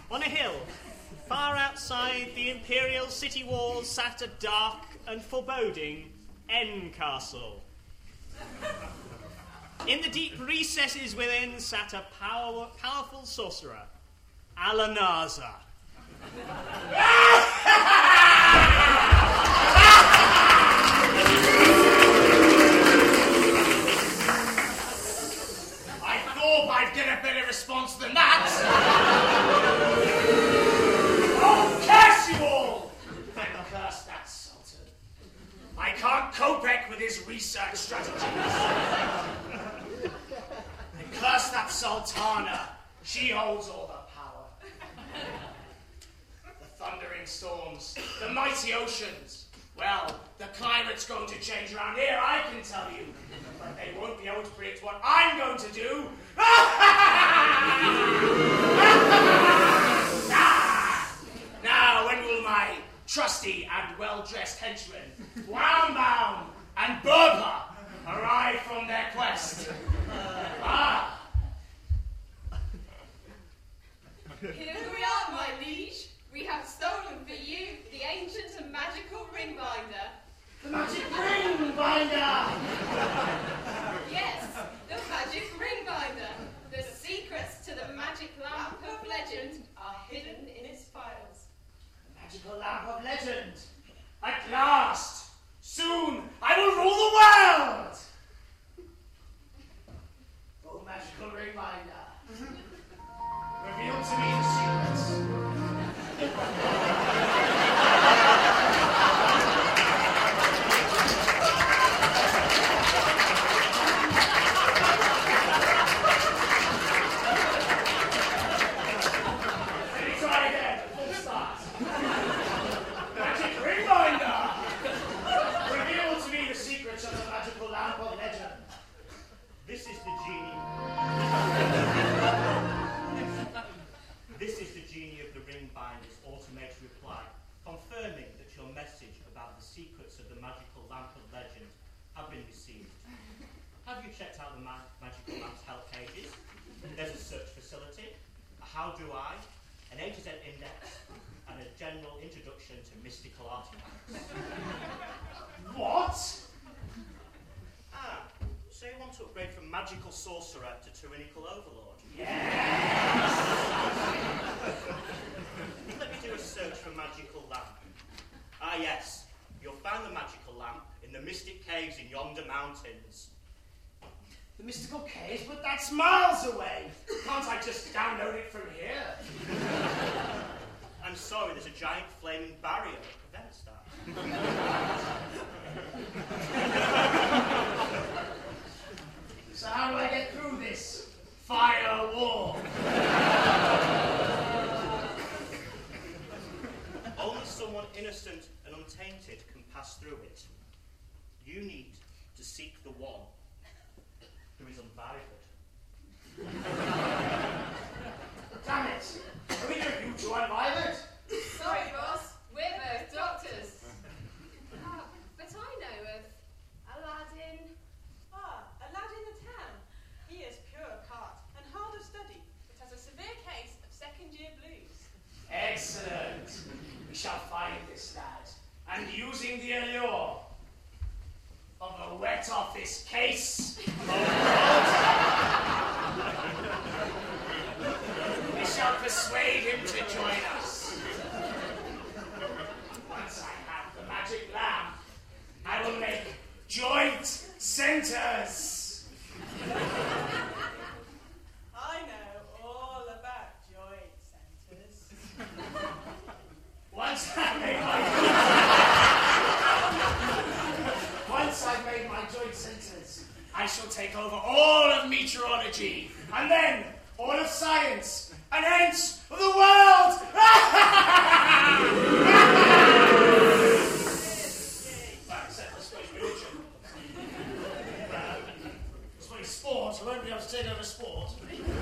On a hill, far outside the imperial city walls, sat a dark and foreboding N Castle. In the deep recesses within sat a powerful sorcerer, Alanaza. I thought I'd get a better response than that. Oh, curse you all! And curse that Sultan. I can't cope with his research strategies. And curse that Sultana. She holds all the power. The thundering storms, the mighty oceans. Well, the climate's going to change around here, I can tell you. But they won't be able to predict what I'm going to do. Now, when will my trusty and well-dressed henchmen, Woundbound and Berber, arrive from their quest? Here we are, my liege. We have stolen for you the ancient and magical ring binder. The magic ring binder! Yes, the magic ring binder. The secrets to the magic lamp of legend are hidden in its files. The magical lamp of legend. At last! Soon I will rule the world! Oh, magical ring binder. Reveal to me the secrets. Have you checked out the Magical Lamp's help pages? There's a search facility, a how do I, an A to Z index, and a general introduction to mystical artifacts. What? So you want to upgrade from magical sorcerer to tyrannical overlord? Yes! Let me do a search for magical lamp. Yes. You'll find the magical lamp in the mystic caves in yonder mountains. The mystical caves? But that's miles away. Can't I just download it from here? I'm sorry, there's a giant flaming barrier that prevents that. So how do I get through this fire wall? Only someone innocent and untainted can pass through it. You need to seek the one who is unvivid. Damn it! Are either of you two unvivid? Sorry, boss. We're both doctors. But I know of Aladdin. Aladdin the town. He is pure of heart and hard of study, but has a severe case of second-year blues. Excellent. We shall find this lad, and using the allure of a wet office case we shall persuade him to join us. Once I have the magic lamp, I will make joint centers. I know all about joint centers. Once I've made my joint centers, I shall take over all of meteorology, and then all of science, and hence the world! Except, I suppose, religion. I suppose sport, I won't be able to take over sport.